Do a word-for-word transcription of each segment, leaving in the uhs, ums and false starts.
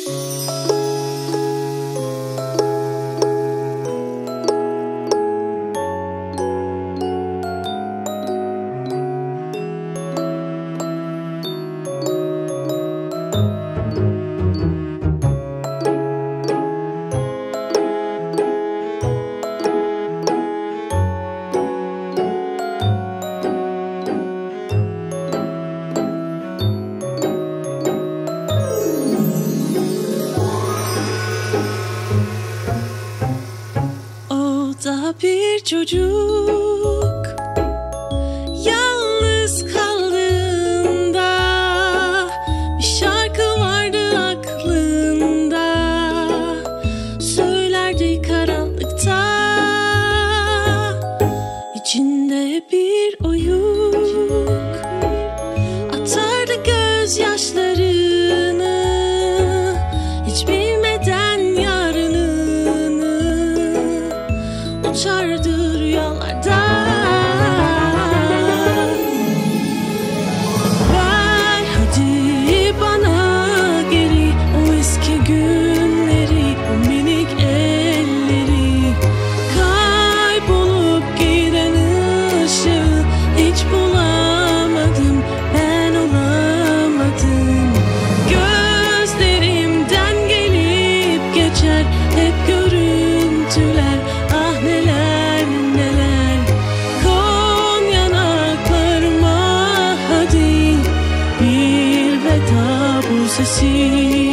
Daha bir çocuk yalnız kaldığında bir şarkı vardı aklında, söylerdi karanlıkta, içinde bir oyuk, atardı gözyaşlarını, hiç bilmeden yarını uçardı rüyalarda. Ver hadi bana geri o eski günleri, o minik elleri, kaybolup giden ışığı hiç bulamadım, ben olamadım. Gözlerimden gelip geçer hep görüntüler, ah neler neler. Kon yanaklarıma hadi, bir veda bu sesim.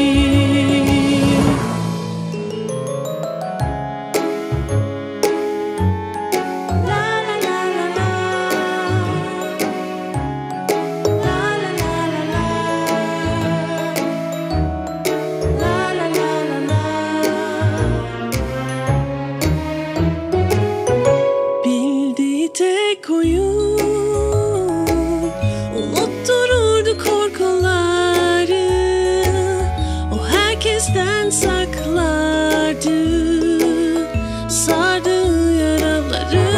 Tek oyun unuttururdu korkuları, o herkesten saklardı sardığı yaraları.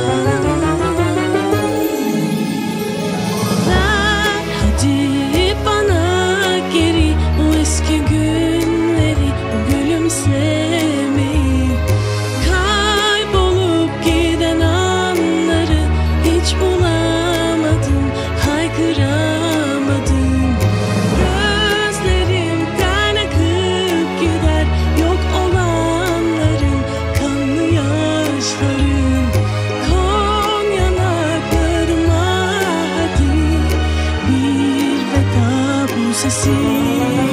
Ver hadi bana geri o eski günleri, o gülümsemeyi, kaybolup giden hiç bulamadım, haykıramadım. Gözlerimden akıp gider yok olanların kanlı yaşların. Kon yanaklarıma hadi, bir veda bu sesim.